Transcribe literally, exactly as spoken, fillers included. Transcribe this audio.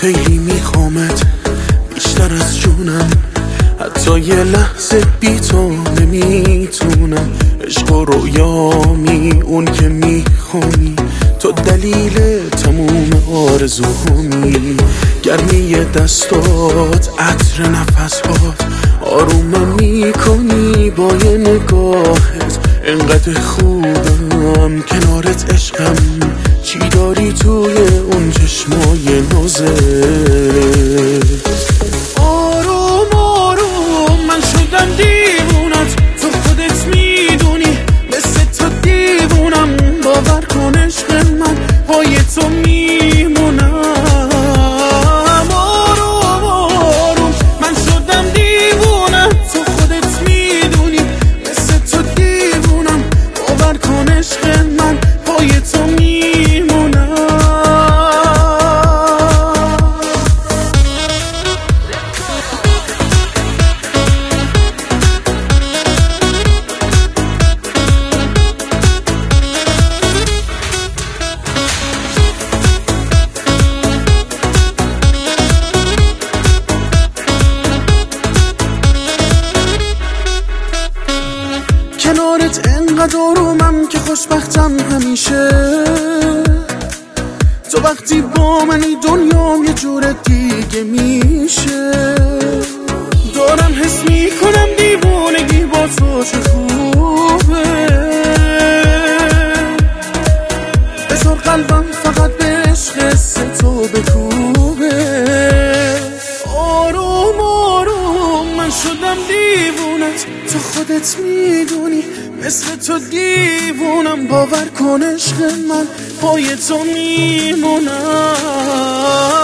خیلی میخوامت بیشتر از جونم، حتی یه لحظه بی تو نمیتونم. عشق و رویامی اون که میخوانی، تو دلیل تموم آرزوهامی. گرمی دستات، عطر نفسات، آرومم میکنی با یه نگاهت. انقدر خوبم کنارت عشقم، چی داری توی اون چشمای نازت؟ آروم آروم من شدم دیوونت، تو خودت میدونی مثل تو دیوونم. باور کن عشق من پای تو میمونم. آروم آروم من شدم دیوونت، تو خودت میدونی مثل تو دیوونم. باور کن عشق من پای تو میمونم. کنارت انقدر آرومم که خوشبختم همیشه. تو وقتی با منی دنیا یه جور دیگه میشه. دارم حس میکنم دیوونگی با تو چه خوبه. بذار قلبم فقط به عشق تو بکوبه. آروم آروم من شدم دیوونت، تو خودت میدونی مثل تو دیوونم. باور کن عشق من پای تو میمونم.